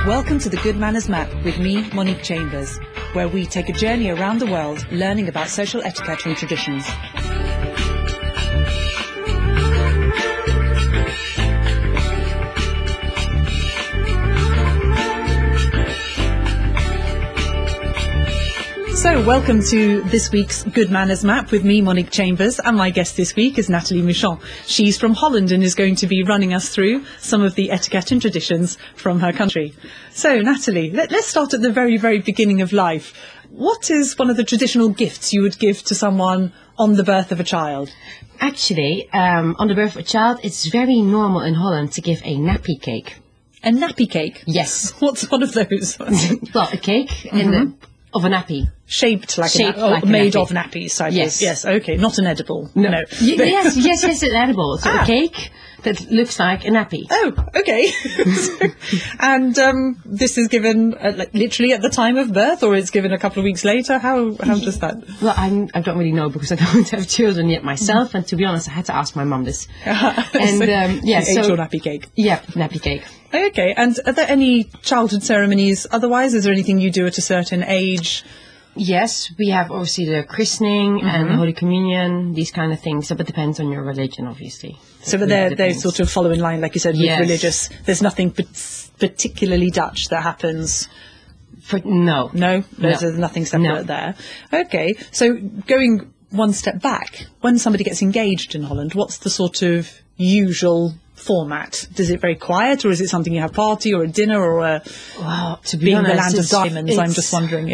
Welcome to the Good Manners Map with me, Monique Chambers, where we take a journey around the world learning about social etiquette and traditions. So, welcome to this week's Good Manners Map with me, Monique Chambers, and my guest this week is Nathalie Mouchon. She's from Holland and is going to be running us through some of the etiquette and traditions from her country. So, Nathalie, let's start at the very, very beginning of life. What is one of the traditional gifts you would give to someone on the birth of a child? Actually, on the birth of a child, it's very normal in Holland to give a nappy cake. A nappy cake? Yes. What's one of those? Well, a cake of a nappy. Shaped like made of nappies, I guess. Yes, okay, not an edible. No. Yes, it's an edible. So a cake that looks like a nappy. Oh, okay. And this is given literally at the time of birth, or it's given a couple of weeks later? How does that? Well, I don't really know because I don't have children yet myself, and to be honest, I had to ask my mum this. And so your nappy cake. Yeah, nappy cake. Okay, and are there any childhood ceremonies otherwise? Is there anything you do at a certain age? Yes, we have obviously the christening and the Holy Communion, these kind of things, but it depends on your religion, obviously. So but they sort of follow in line, like you said, with religious. There's nothing particularly Dutch that happens? No, there's nothing separate there. Okay, so going one step back, when somebody gets engaged in Holland, what's the sort of usual format? Is it very quiet, or is it something you have party or a dinner or a? Well, to be honest, the land of diamonds, I'm just wondering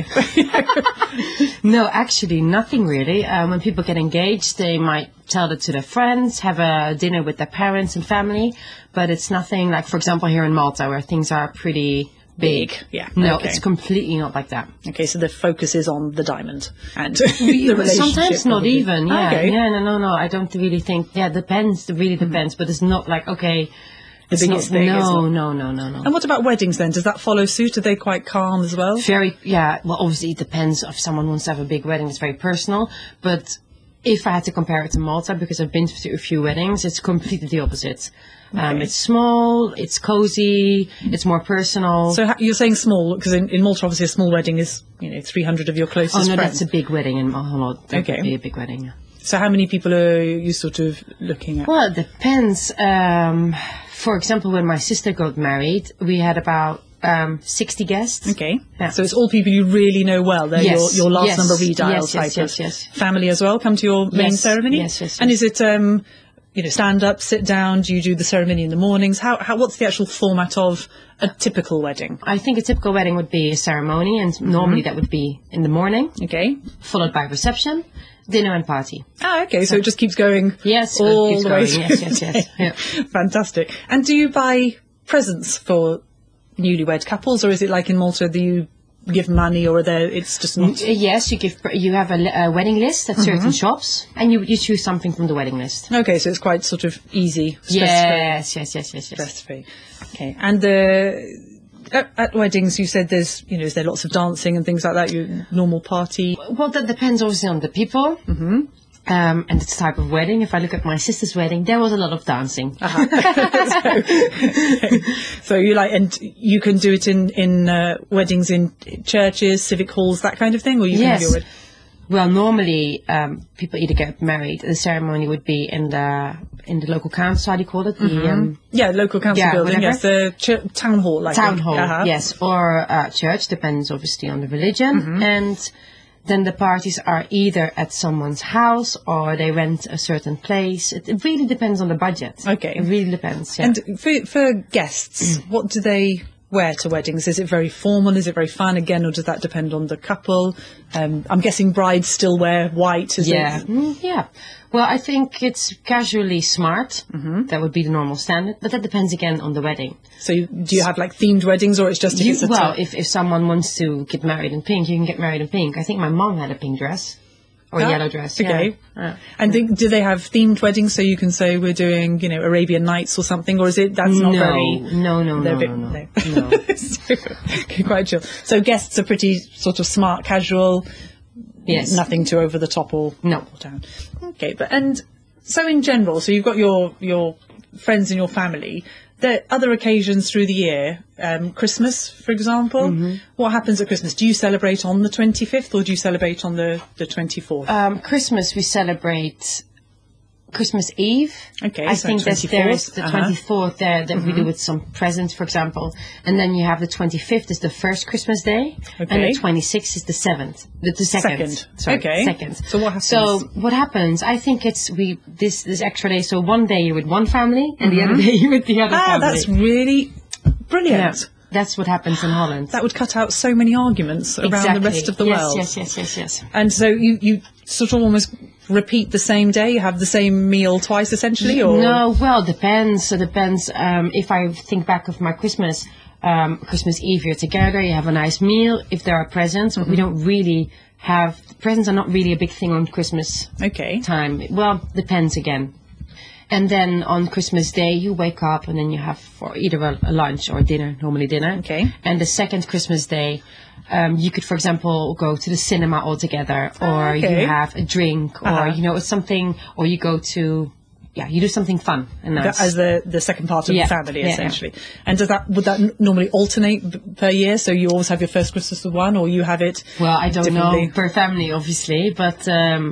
if. No, actually, nothing really. When people get engaged, they might tell it to their friends, have a dinner with their parents and family, but it's nothing like, for example, here in Malta, where things are pretty big. Yeah. No, it's completely not like that. Okay, so the focus is on the diamond and the relationship. Sometimes not even. Yeah. Okay. Yeah. No. I don't really think. Yeah, depends. It really depends. But it's not like No. And what about weddings then? Does that follow suit? Are they quite calm as well? Well, obviously it depends. If someone wants to have a big wedding, it's very personal. But if I had to compare it to Malta, because I've been to a few weddings, it's completely the opposite. Okay. It's small, it's cozy, it's more personal. So you're saying small, because in Malta, obviously, a small wedding is 300 of your closest friends. That's a big wedding in Malta. That would be a big wedding. Yeah. So how many people are you sort of looking at? Well, it depends. For example, when my sister got married, we had about 60 guests. Okay. Yeah. So it's all people you really know well. They're your last number redial type of family as well come to your main ceremony? Yes. And is it, stand up, sit down? Do you do the ceremony in the mornings? What's the actual format of a typical wedding? I think a typical wedding would be a ceremony, and normally that would be in the morning. Okay. Followed by reception, dinner and party. Okay. So it just keeps going. Yes. All the way. Yes. Yeah. Fantastic. And do you buy presents for newlywed couples, or is it like in Malta, do you give money, or it's just not? Yes, you have a wedding list at certain shops, and you choose something from the wedding list. Okay, so it's quite sort of easy. Yes. Stress-free. Okay, and at weddings, you said there's is there lots of dancing and things like that? Your normal party? Well, that depends obviously on the people. And the type of wedding. If I look at my sister's wedding, there was a lot of dancing. So and you can do it in weddings in churches, civic halls, that kind of thing, or you can have your wedding? Well, normally people either get married. The ceremony would be in the local council. How do you call it? Local council building. Yes, the town hall. Town hall. Yes, or church. Depends obviously on the religion and. Then the parties are either at someone's house or they rent a certain place. It really depends on the budget. Okay. It really depends, yeah. And for guests, what do they wear to weddings? Is it very formal? Is it very fun again, or does that depend on the couple? I'm guessing brides still wear white. Yeah. Well, I think it's casually smart. That would be the normal standard, but that depends again on the wedding. So do you have themed weddings, or it's just if someone wants to get married in pink, you can get married in pink. I think my mom had a pink dress. Or yellow dress. Okay. Yeah. And do they have themed weddings, so you can say we're doing, Arabian Nights or something, or is it that's not very? No. Okay, quite chill. So guests are pretty sort of smart, casual. Yes. Nothing too over the top or down. Okay, so in general, so you've got your friends and your family. there are other occasions through the year, Christmas, for example. What happens at Christmas? Do you celebrate on the 25th or do you celebrate on the 24th? Christmas, we celebrate Christmas Eve. Okay, I think that there is the 24th there that we do with some presents, for example. And then you have the 25th is the first Christmas day. And the 26th is the 7th. The second. Sorry, second. So what happens? So what happens, I think it's this extra day. So one day you're with one family and the other day you're with the other family. That's really brilliant. Yeah. That's what happens in Holland. That would cut out so many arguments around the rest of the world. Yes. And so you sort of almost repeat the same day, you have the same meal twice essentially? Or? No, well, it depends. It depends. If I think back of my Christmas Eve, you're together, you have a nice meal. If there are presents, we don't really have, presents are not really a big thing on Christmas time. Well, depends again. And then on Christmas Day, you wake up and then you have for either a lunch or dinner, normally dinner. Okay. And the second Christmas Day, you could, for example, go to the cinema all together, or you have a drink, or, you know, something, or you go to, you do something fun and nice. As the second part of the family, essentially. And would that normally alternate per year? So you always have your first Christmas with one, or you have it Well, I don't know per family, obviously, but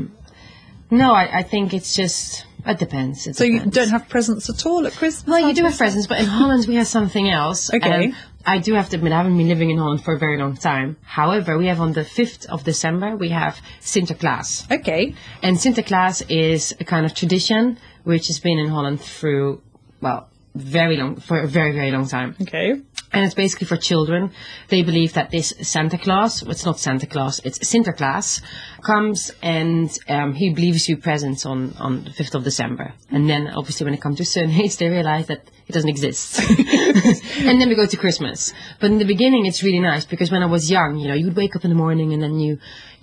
no, I think it's just... It depends. So you don't have presents at all at Christmas? Well, you do have presents, but in Holland we have something else. Okay. I do have to admit, I haven't been living in Holland for a very long time. However, we have on the 5th of December, we have Sinterklaas. Okay. And Sinterklaas is a kind of tradition which has been in Holland through, well, for a very, very long time. Okay. And it's basically for children. They believe that this Santa Claus, it's not Santa Claus, it's Sinterklaas, comes and he leaves you presents on the 5th of December. And then, obviously, when it comes to certain age, they realize that it doesn't exist. And then we go to Christmas. But in the beginning, it's really nice, because when I was young, you know, you would wake up in the morning and then you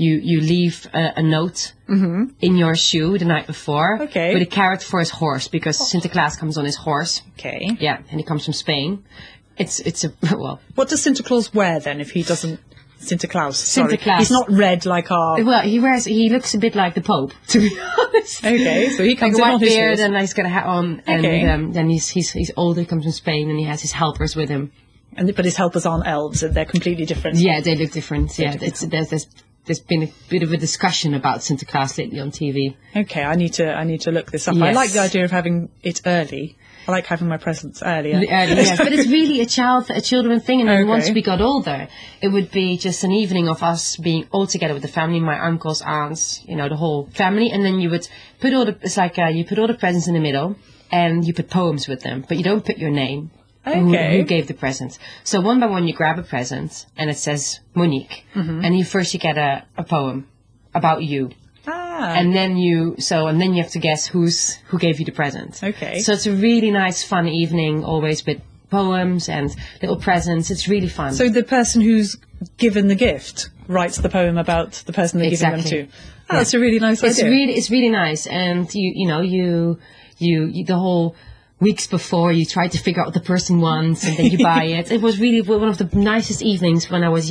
leave a note in your shoe the night before with a carrot for his horse, because Sinterklaas comes on his horse. Okay. Yeah, and he comes from Spain. It's a, well... What does Santa Claus wear, then, if he doesn't... Sinterklaas. Sinterklaas. He's not red like our... Well, he looks a bit like the Pope, to be honest. Okay, so he comes like in on his beard, horse. and he's got a hat on, and then he's older, comes from Spain, and he has his helpers with him. But his helpers aren't elves, they're completely different. Yeah, they look different. There's been a bit of a discussion about Sinterklaas lately on TV. Okay, I need to look this up. Yes. I like the idea of having it early. I like having my presents earlier. Yes, but it's really a children thing. And then once we got older, it would be just an evening of us being all together with the family, my uncles, aunts, you know, the whole family. And then you would put you put all the presents in the middle, and you put poems with them, but you don't put your name. Who gave the present. So one by one you grab a present, and it says Monique. And you get a poem about you. And then you have to guess who gave you the present. Okay. So it's a really nice, fun evening, always with poems and little presents. It's really fun. So the person who's given the gift writes the poem about the person they're giving them to. That's a really nice idea. It's really nice, and you the whole weeks before you try to figure out what the person wants, and then you buy it. It was really one of the nicest evenings when I was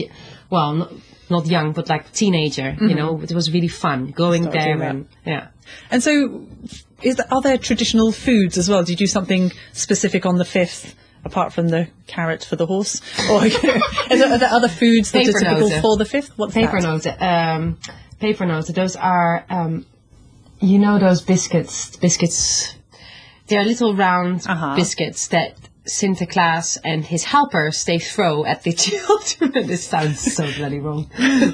not young, but like teenager, you know. It was really fun going there and And so, are there traditional foods as well? Do you do something specific on the 5th, apart from the carrot for the horse? Or are there other foods that are typical for the 5th? What's that? Pepernoten. Those are, you know, those biscuits. They're little round biscuits that Sinterklaas and his helpers, they throw at the children. This sounds so bloody wrong.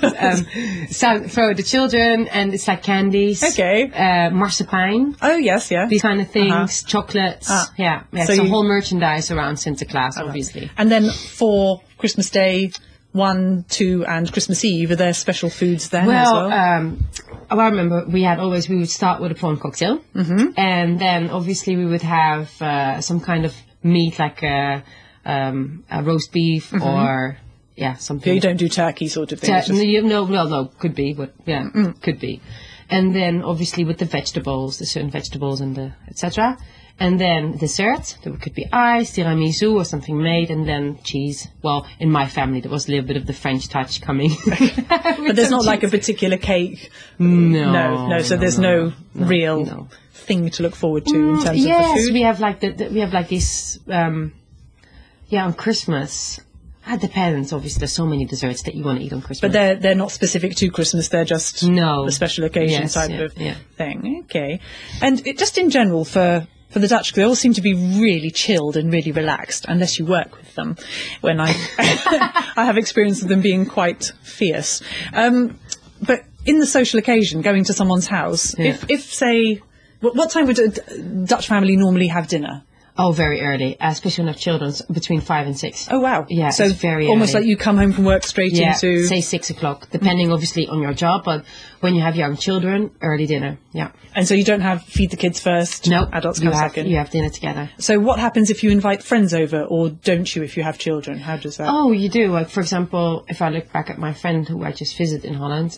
Throw at the children, and it's like candies. Okay. Marzipan. Oh, yes, yeah. These kind of things. Chocolates. Yeah. So it's a whole merchandise around Sinterklaas, obviously. And then for Christmas Day, 1, 2, and Christmas Eve, are there special foods then as well? I remember we would start with a prawn cocktail. And then obviously we would have some kind of meat, like a roast beef or something. You don't do turkey sort of thing? No, could be, but could be. And then obviously with the certain vegetables and the etc. And then dessert, there could be ice, tiramisu or something made, and then cheese. Well, in my family, there was a little bit of the French touch coming. But there's not like a particular cake? No. So there's no real thing to look forward to in terms of the food? Yes, we have like we have like this, on Christmas. It depends, obviously. There's so many desserts that you want to eat on Christmas. But they're not specific to Christmas. They're just the special occasion type of thing. Okay. And just in general, for the Dutch, they all seem to be really chilled and really relaxed, unless you work with them. When I have experience of them being quite fierce. But in the social occasion, going to someone's house, if say, what time would a Dutch family normally have dinner? Oh, very early, especially when you have children, between 5 and 6. Oh, wow. Yeah, so it's very almost early. like you come home from work straight into... say 6 o'clock, depending obviously on your job, but when you have young children, early dinner, And so you don't have feed the kids first? No, adults come second? You have dinner together. So what happens if you invite friends over, or don't you if you have children? How does that... Oh, you do. Like, for example, if I look back at my friend who I just visited in Holland...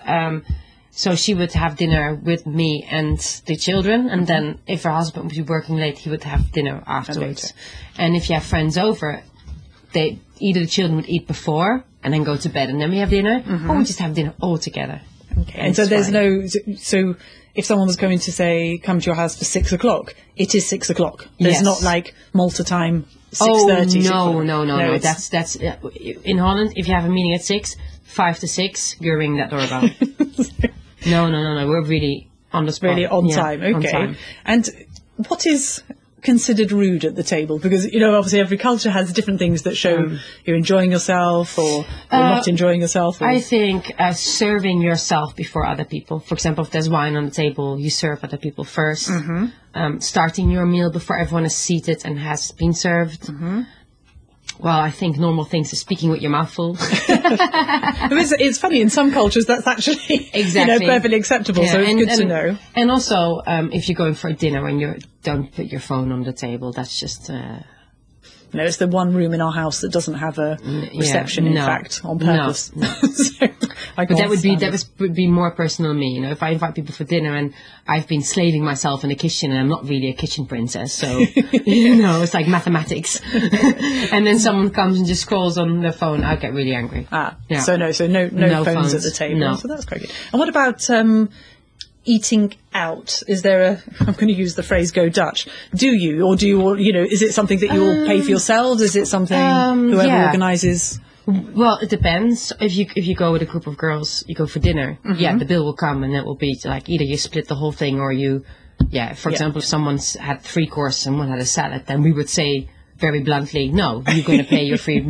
So she would have dinner with me and the children, and then if her husband would be working late, he would have dinner afterwards. And if you have friends over, either the children would eat before and then go to bed, and then we have dinner, or we just have dinner all together. Okay. And so there's so if someone was going to say come to your house for 6 o'clock, it is 6 o'clock. There's not like Malta time 6:30. No. That's in Holland. If you have a meeting at 6, 5 to 6, you're ringing that doorbell. No. We're really on the spot. Really on time. Okay. On time. And what is considered rude at the table? Because, obviously every culture has different things that show you're enjoying yourself or not enjoying yourself. I think serving yourself before other people. For example, if there's wine on the table, you serve other people first. Starting your meal before everyone is seated and has been served. Well, I think normal things are speaking with your mouth full. It's funny, in some cultures that's actually perfectly acceptable, so it's good to know. And also, if you're going for a dinner and you don't put your phone on the table, that's just... No, it's the one room in our house that doesn't have a reception, in fact, on purpose. No. But that would be more personal to me. If I invite people for dinner and I've been slaving myself in the kitchen and I'm not really a kitchen princess, so it's like mathematics. And then someone comes and just scrolls on their phone, I'll get really angry. So no phones at the table. No. So that's quite good. And what about eating out? Is there I'm going to use the phrase "go Dutch"? Do you, or is it something that you all pay for yourselves? Is it something whoever organises? Well, it depends. If you go with a group of girls, you go for dinner. The bill will come, and it will be like either you split the whole thing, or you, for example, if someone's had 3 courses and one had a salad, then we would say very bluntly, no, you're going to pay your free.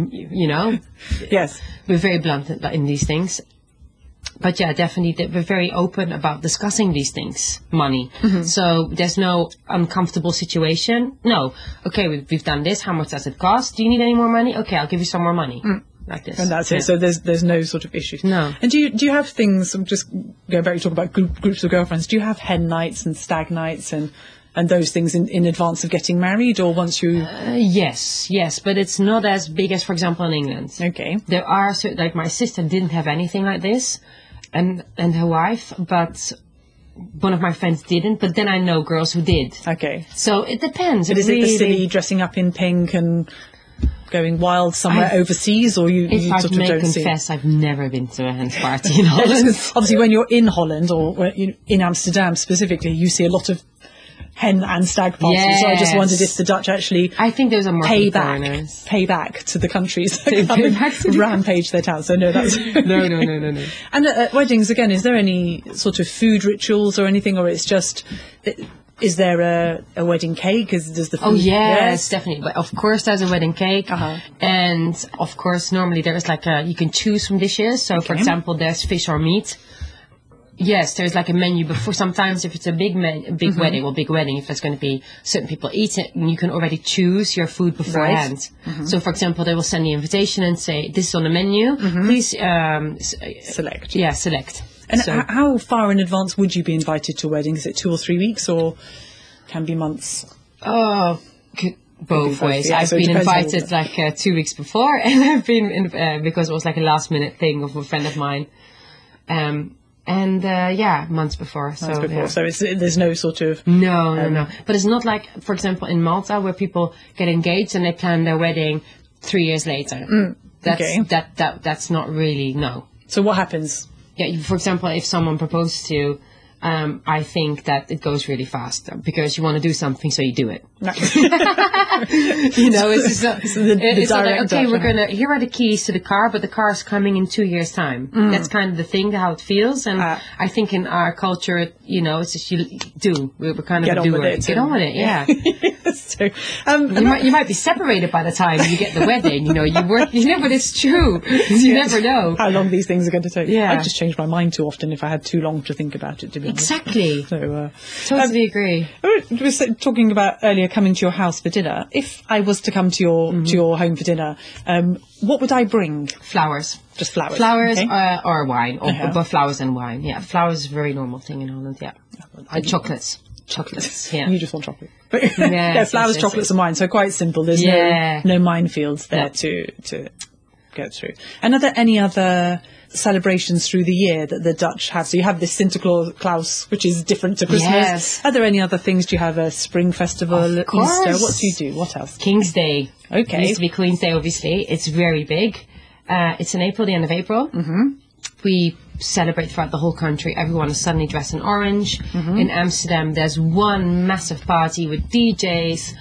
Yes, we're very blunt in these things. But definitely, we're very open about discussing these things, money. So there's no uncomfortable situation. No. Okay, we've done this. How much does it cost? Do you need any more money? Okay, I'll give you some more money. Like this. And that's it. So there's no sort of issues. No. And do you have things, just going back to talk about groups of girlfriends, do you have hen nights and stag nights and those things in advance of getting married, or once you... Yes, but it's not as big as, for example, in England. Okay. There are, like my sister didn't have anything like this, and her wife, but one of my friends didn't, but then I know girls who did. Okay. So it depends. But is it the silly dressing up in pink and going wild somewhere overseas, or you sort of don't see? If I may confess, I've never been to a hen party in Holland. Obviously, when you're in Holland, or in Amsterdam specifically, you see a lot of hen and stag parties. Yes. So I just wondered if the Dutch actually those are more pay back to the countries that come and rampage their towns. So no, that's no. And at weddings, again, is there any sort of food rituals or anything, or it's just... Is there a wedding cake? Does the food... Oh, yes, definitely. But of course, there's a wedding cake. And of course, normally there's you can choose from dishes. So, for example, there's fish or meat. Yes, there's like a menu before. Sometimes if it's a big wedding, if there's going to be certain people eating, you can already choose your food beforehand. Right. So, for example, they will send the invitation and say, this is on the menu. Please select. Yeah, select. And how far in advance would you be invited to a wedding? Is it 2 or 3 weeks, or can be months? Oh, both ways. I've been invited 2 weeks before, and I've been because it was like a last minute thing of a friend of mine. And months before. So there's no sort of no. But it's not like, for example, in Malta where people get engaged and they plan their wedding 3 years later. That's not really So what happens? Yeah, for example, if someone proposes to you, I think that it goes really fast because you want to do something, so you do it. It's like, okay, here are the keys to the car, but the car is coming in 2 years' time. That's kind of the thing, how it feels. And I think in our culture, it's just we're kind of a doer. Get on with it, yeah. That's true. You might be separated by the time you get the wedding. But it's true. You never know how long these things are going to take. Yeah. I'd just change my mind too often if I had too long to think about it, to be honest. Exactly. So, totally agree. We were talking about earlier coming to your house for dinner. If I was to come to your home for dinner, what would I bring? Flowers. Just flowers. Flowers or wine, or both flowers and wine. Yeah, flowers is a very normal thing in Holland. Yeah, and chocolates. Yeah. You just want chocolate. Flowers, chocolates, and wine. So quite simple. There's no minefields there to go through. And are there any other celebrations through the year that the Dutch have? So you have this Sinterklaas, which is different to Christmas. Yes. Are there any other things? Do you have a spring festival, of course. Easter? What do you do? What else? King's Day. Okay. It used to be Queen's Day, obviously. It's very big. It's in April, the end of April. Mm-hmm. We celebrate throughout the whole country. Everyone is suddenly dressed in orange. Mm-hmm. In Amsterdam, there's one massive party with DJs.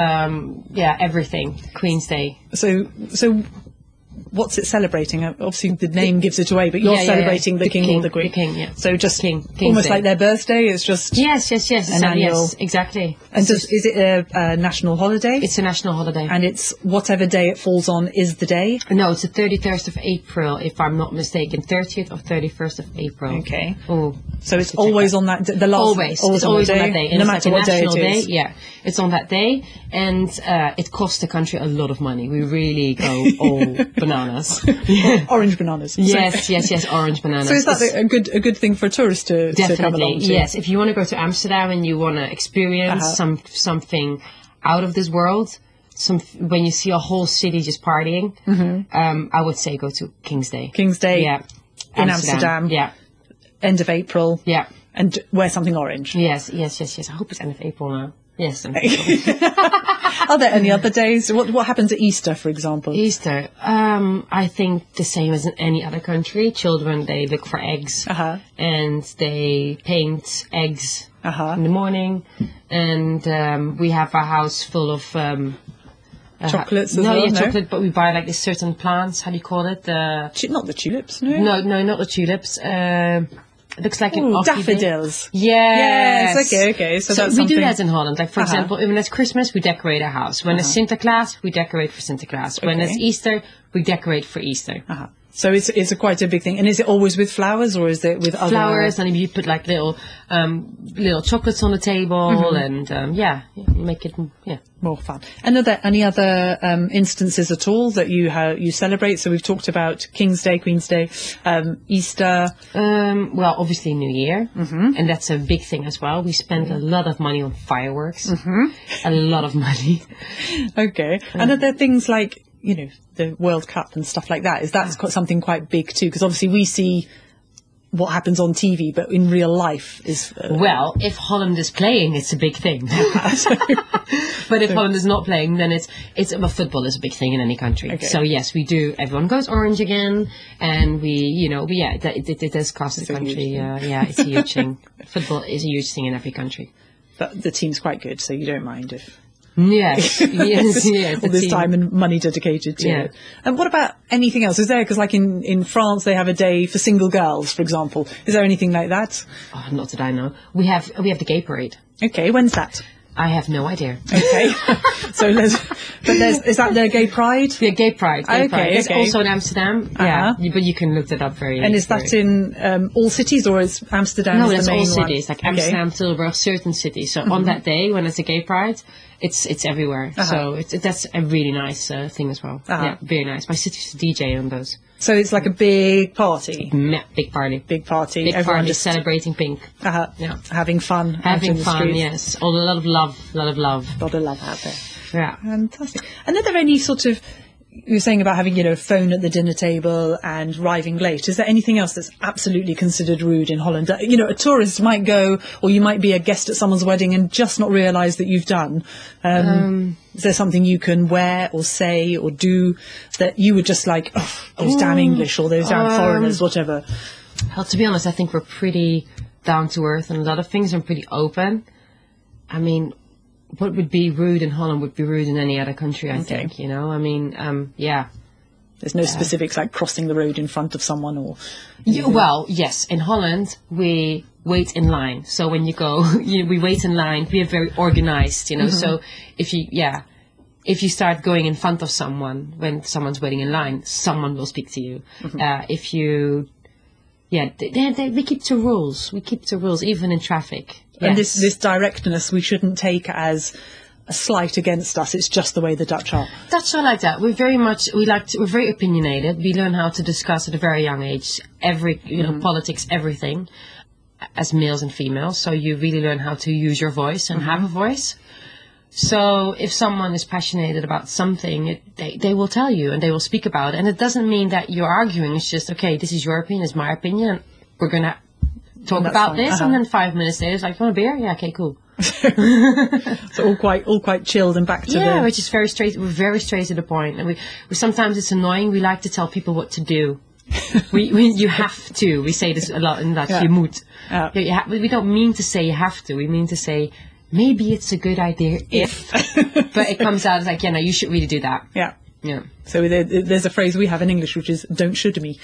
Everything. Queen's Day. So what's it celebrating? Obviously, the name gives it away, but you're celebrating the king or the queen. The king, yeah. So just King's almost Day. Like their birthday. It's just yes. An annual. Yes, exactly. And is it a national holiday? It's a national holiday, and it's whatever day it falls on is the day. No, it's the 31st of April, if I'm not mistaken. 30th or 31st of April. Okay. Oh, so it's always on that. The last. Always. It's always on that day. No matter what day it is. Yeah, it's on that day, and it costs the country a lot of money. We really go all bananas. Orange bananas. Yes, orange bananas. So is that a good thing for a tourist to come along to? Yes, if you want to go to Amsterdam and you want to experience something out of this world, when you see a whole city just partying, I would say go to King's Day. King's Day. Yeah. In Amsterdam. Yeah. End of April. Yeah. And wear something orange. Yes. I hope it's end of April now. Yes. Are there any other days? What happens at Easter, for example? Easter, I think the same as in any other country. Children, they look for eggs, and they paint eggs in the morning, and we have a house full of chocolates as well? Chocolate, but we buy like these certain plants. How do you call it? Not the tulips, no? No, not the tulips. It looks like an daffodils. Yes. Okay. So we do that in Holland. Like, for example, when it's Christmas, we decorate our house. When it's Sinterklaas, we decorate for Sinterklaas. When it's Easter, we decorate for Easter. So it's quite a big thing. And is it always with flowers, or is it with other... Flowers, and you put like little chocolates on the table, and make it more fun. And are there any other instances at all that you celebrate? So we've talked about King's Day, Queen's Day, Easter. Well, obviously New Year, and that's a big thing as well. We spend a lot of money on fireworks, a lot of money. Okay. And are there things like, the World Cup and stuff like that? Is that something quite big too? Because obviously we see what happens on TV, but in real life is... Well, if Holland is playing, it's a big thing. But if Holland is not playing, then football is a big thing in any country. Okay. So yes, we do. Everyone goes orange again, and it does cost the country. It's a huge thing. Football is a huge thing in every country. But the team's quite good, so you don't mind if... Yes. All this time and money dedicated to it. And what about anything else? Is there, because like in France, they have a day for single girls, for example. Is there anything like that? Oh, not that I know. We have the gay parade. Okay, when's that? I have no idea. Okay. Is that the gay pride? Yeah, gay pride. It's also in Amsterdam. Yeah, but you can look that up very. And is that in all cities, or is Amsterdam the main one? No, it's all cities, like Amsterdam, Tilburg, certain cities. So on that day, when it's a gay pride, it's everywhere. So that's a really nice thing as well. Yeah, very nice. My city's a DJ on those. So it's like a big party. Big party. Big party. Big everyone party, just celebrating pink. Having fun. Having fun, yes. A lot of love. A lot of love out there. Yeah. Fantastic. And are there any sort of you're saying about having, phone at the dinner table and arriving late. Is there anything else that's absolutely considered rude in Holland? A tourist might go, or you might be a guest at someone's wedding and just not realise that you've done. Is there something you can wear or say or do that you would just like, those damn English or those damn foreigners, whatever? Well, to be honest, I think we're pretty down to earth and a lot of things are pretty open. I mean, what would be rude in Holland would be rude in any other country, I think, yeah. There's no specifics like crossing the road in front of someone or... Well, yes. In Holland, we wait in line. So when you go, we wait in line. We are very organized, So if you start going in front of someone when someone's waiting in line, someone will speak to you. If you... Yeah, we keep to rules. We keep to rules, even in traffic. Yes. And this directness we shouldn't take as a slight against us. It's just the way the Dutch are. Dutch are like that. We're very opinionated. We learn how to discuss at a very young age politics, everything, as males and females. So you really learn how to use your voice and have a voice. So if someone is passionate about something, they will tell you and they will speak about it. And it doesn't mean that you're arguing. It's just, okay, this is your opinion, it's my opinion. We're going to talk about this, and then 5 minutes later, it's like, want a beer? Yeah, okay, cool. So all quite chilled and back to which is very straight. We're very straight to the point, and we sometimes it's annoying. We like to tell people what to do. You have to. We say this a lot in Dutch. You moet. We don't mean to say you have to. We mean to say maybe it's a good idea if. But it comes out as like, no, you should really do that. Yeah. So there's a phrase we have in English which is "don't should me."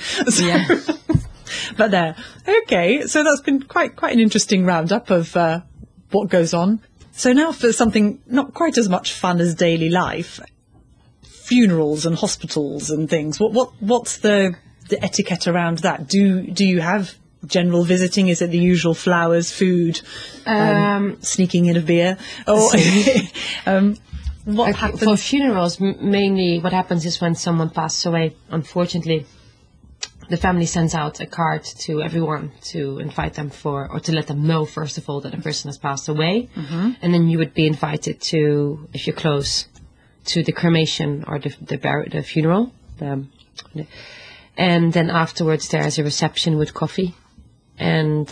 But there. Okay, so that's been quite an interesting roundup of what goes on. So now for something not quite as much fun as daily life, funerals and hospitals and things. What's the etiquette around that? Do you have general visiting? Is it the usual flowers, food, sneaking in a beer? Or what happens? For funerals, mainly what happens is when someone passes away, unfortunately, the family sends out a card to everyone to invite them or to let them know, first of all, that a person has passed away. And then you would be invited to, if you're close, to the cremation or the funeral. And then afterwards there's a reception with coffee. And,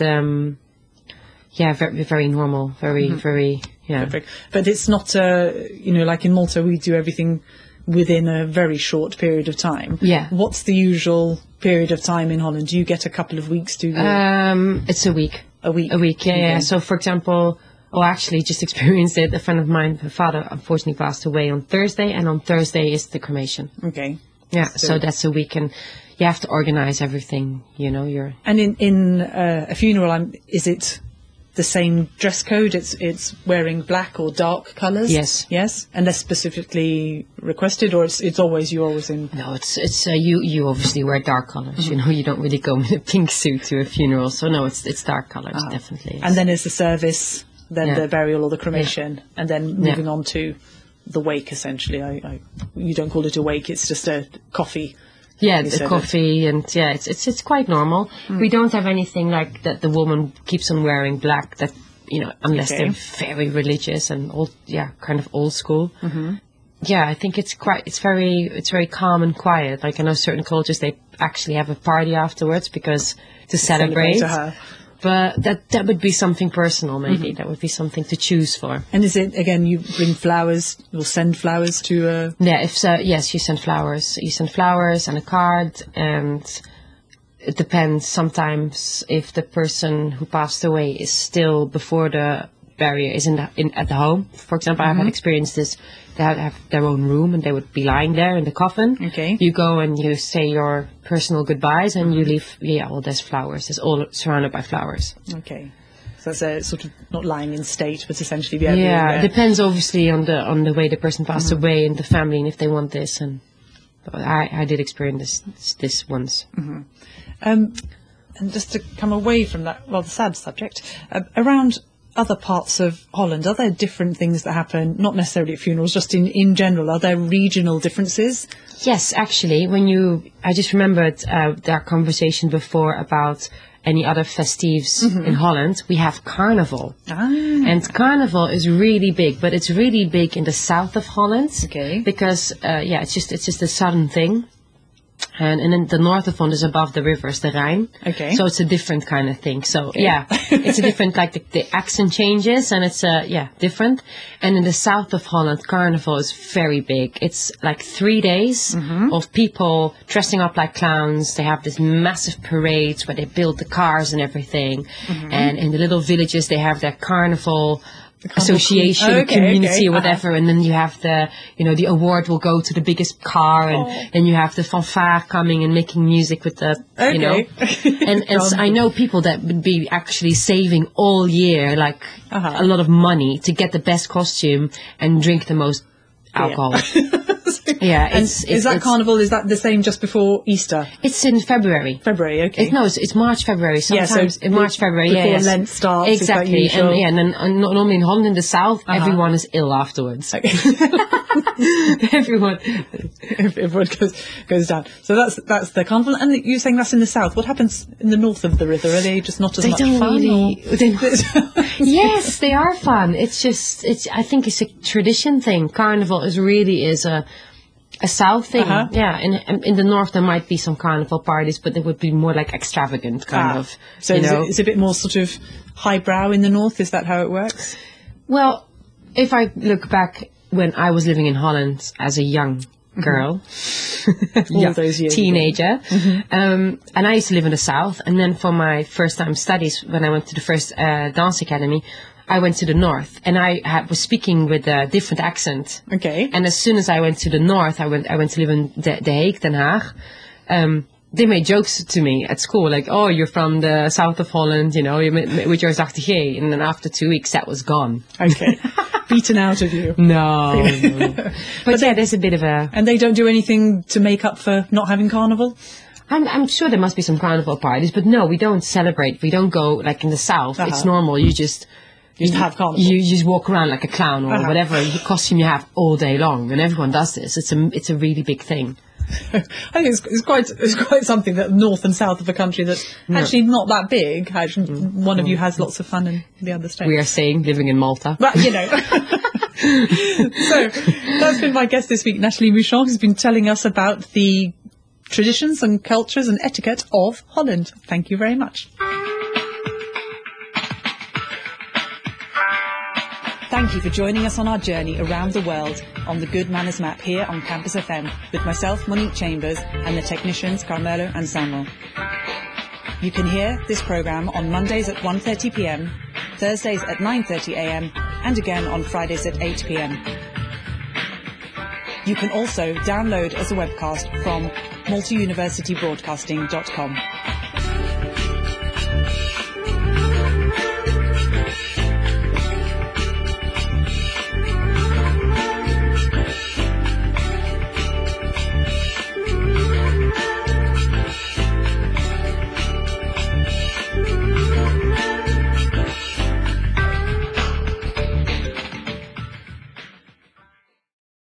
very, very normal, very, Perfect. But it's not, like in Malta, we do everything within a very short period of time. Yeah. What's the usual period of time in Holland? Do you get a couple of weeks to... It's a week. A week? A week, yeah. So, for example, actually just experienced it. A friend of mine, her father, unfortunately passed away on Thursday, and on Thursday is the cremation. Okay. Yeah, so that's a week, and you have to organize everything, And in a funeral, is it the same dress code? It's wearing black or dark colours? Yes. Unless specifically requested, or you're always in... No, it's you obviously wear dark colours, you don't really go in a pink suit to a funeral, so no, it's dark colours, definitely. And then it's the service, then the burial or the cremation, and then moving on to the wake, essentially. You don't call it a wake, it's just a coffee. Yeah, the coffee, and it's quite normal. We don't have anything like that the woman keeps on wearing black, that, unless they're very religious and kind of old school. Yeah, I think it's very calm and quiet. Like, I know certain cultures, they actually have a party afterwards to celebrate. Her. But that would be something personal, maybe. That would be something to choose for. And is it, again, you bring flowers, or send flowers to... Yes, you send flowers. You send flowers and a card, and it depends sometimes if the person who passed away is still before the barrier is at the home. For example, I've had experienced this. They have their own room and they would be lying there in the coffin. Okay. You go and you say your personal goodbyes and you leave. There's flowers. It's all surrounded by flowers. Okay. So that's a sort of not lying in state, but essentially it depends obviously on the way the person passed away and the family, and if they want this. And I did experience this once. And just to come away from that rather sad subject, around other parts of Holland, are there different things that happen, not necessarily at funerals, just in general? Are there regional differences? Yes, actually. I just remembered our conversation before about any other festives in Holland, we have Carnival. And Carnival is really big, but it's really big in the south of Holland. Okay. Because, it's just a southern thing. And in the north of Holland is above the rivers, the Rhine. Okay. So it's a different kind of thing. So, it's a different, like the accent changes and it's, different. And in the south of Holland, Carnival is very big. It's like 3 days of people dressing up like clowns. They have this massive parades where they build the cars and everything. And in the little villages, they have their carnival association, community, or whatever, and then you have the award will go to the biggest car, and then you have the fanfare coming and making music with the, and so I know people that would be actually saving all year, like a lot of money to get the best costume and drink the most alcohol. Is that Carnival, is that the same just before Easter? It's in February. February, okay. It's March, February. Sometimes in March, February, before Lent starts. Exactly. And then normally in Holland in the south, everyone is ill afterwards. Okay. Everyone goes down. So that's the Carnival. And you're saying that's in the south. What happens in the north of the river? Are they just not as much fun? Yes, they are fun. I think it's a tradition thing. Carnival is a south thing. In the north there might be some carnival parties, but they would be more like extravagant kind of. So it's a bit more sort of highbrow in the north. Is that how it works? Well, if I look back when I was living in Holland as a young girl, all those years teenager, and I used to live in the south, and then for my first time studies, when I went to the first dance academy, I went to the north, and I was speaking with a different accent. Okay. And as soon as I went to the north, I went to live in The Hague, Den Haag. They made jokes to me at school, like, "Oh, you're from the south of Holland, you with your Zachtigé." And then after 2 weeks, that was gone. Okay. Beaten out of you. No. But there's a bit of a... And they don't do anything to make up for not having Carnival? I'm sure there must be some Carnival parties, but no, we don't celebrate. We don't go, like in the south. It's normal. You just have Carnival. You just walk around like a clown or whatever costume you have all day long, and everyone does this. It's a really big thing. I think it's quite something that north and south of a country that's actually not that big. Actually, one of you has lots of fun in the other state. We are saying living in Malta. But, So that's been my guest this week, Nathalie Mouchon, who's been telling us about the traditions and cultures and etiquette of Holland. Thank you very much. Thank you for joining us on our journey around the world on the Good Manners Map here on Campus FM with myself, Monique Chambers, and the technicians Carmelo and Samuel. You can hear this programme on Mondays at 1:30 p.m, Thursdays at 9:30 a.m, and again on Fridays at 8 p.m. You can also download as a webcast from maltauniversitybroadcasting.com.